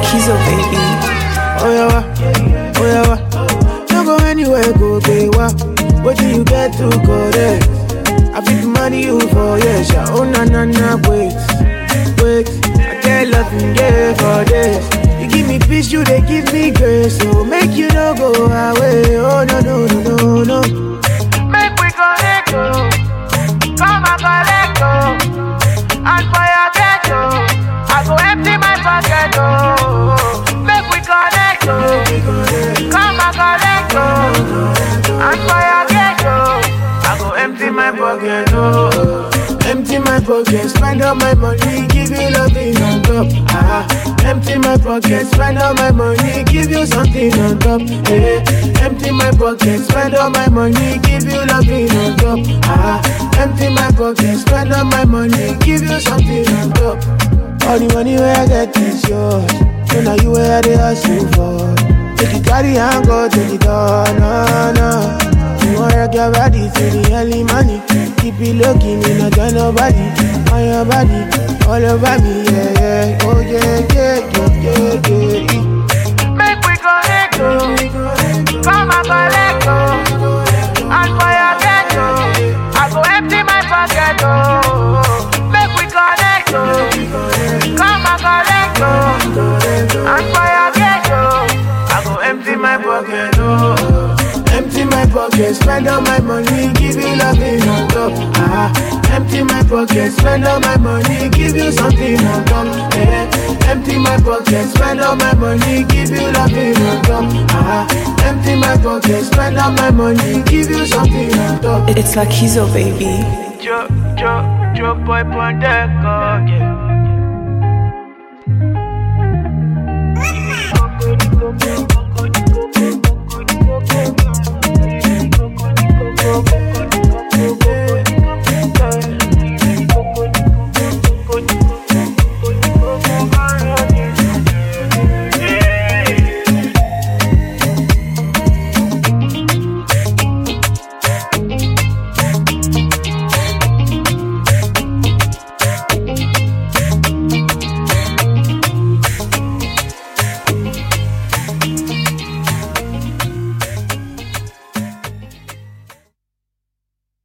Kizo, baby. Oh yeah, wa. Don't go anywhere, go gay wa. What do you get to correct? I fit money you for yes, yeah. Oh na, wait. I get loving, yeah, for this. You give me peace, you they give me grace. So make you no go away. Oh no. Make we connect, oh. Come and collect, oh. And for your ghetto, I go empty my pocket, oh. Make we connect, oh. Come and collect, oh. And for your ghetto, I go empty my pocket, oh. Empty my pocket, spend all my money, give you nothing on top. Empty my pocket, spend all my money, give you something on top. Empty my pocket, spend all my money, give you nothing on top. Empty my pocket, spend all my money, give you something on top. All the money where I get is yours, so now you where they hustle for. Take it carry and go to the door, no. You wanna rock your body to the early money. Keep it looking, you not tell nobody. On your body, all over me, yeah. Oh yeah. Make we connect, oh. Come and collect, oh. And for your ghetto, I go empty my pocket, oh. Make we connect, oh. Come and collect, oh. And for your ghetto, I go empty my pocket, oh. Empty my pocket, spend all my money, give you nothing on top. Empty my pocket, spend all my money, give you something on top. Empty my pocket, spend all my money, give you nothing on top. Empty my pocket, spend all my money, give you something on top. It's like Kizo, baby. Joe boy Pondeco, yeah.